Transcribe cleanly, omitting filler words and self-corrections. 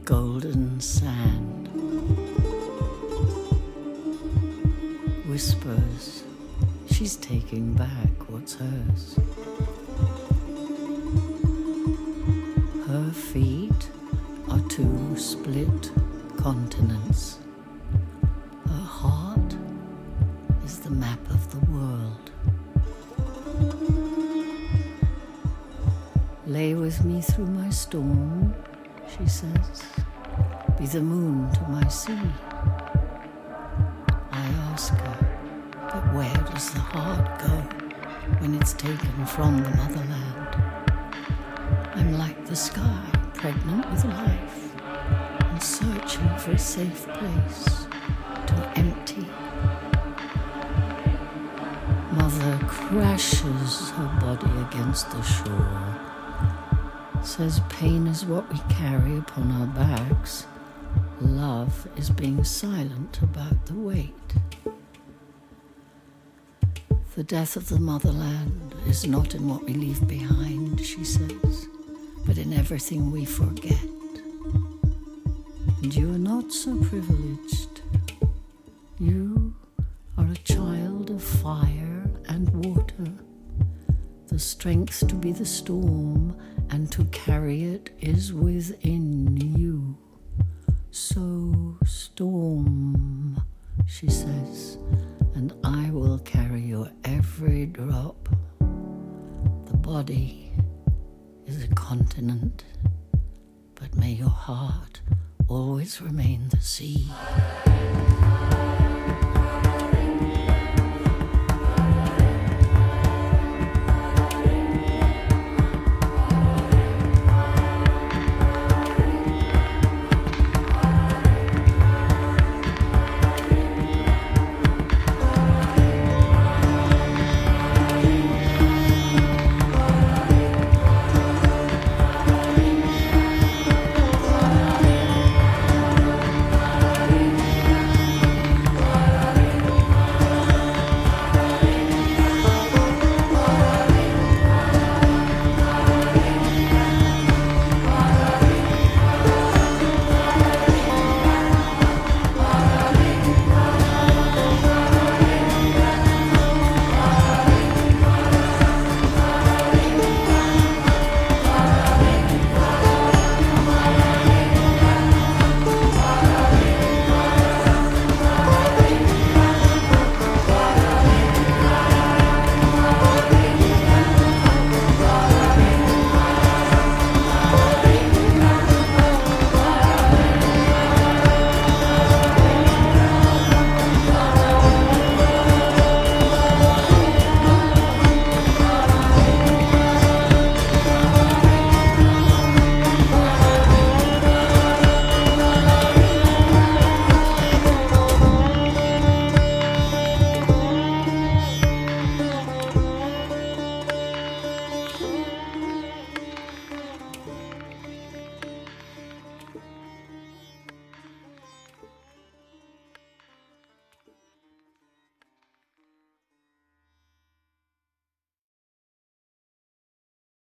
golden sand. Whispers, she's taking back what's hers. Her feet are two split continents. Her heart is the map of the world. Lay with me through my storm, she says. Be the moon to my sea. I ask her, but where does the heart go when it's taken from the motherland? I'm like the sky, pregnant with life, and searching for a safe place to empty. Mother crashes her body against the shore, says pain is what we carry upon our backs. Love is being silent about the weight. The death of the motherland is not in what we leave behind, she says, but in everything we forget. And you are not so privileged. You are a child of fire and water. The strength to be the storm and to carry it is within you. So storm, she says, and I will carry your every drop. The body is a continent, but may your heart always remain the sea.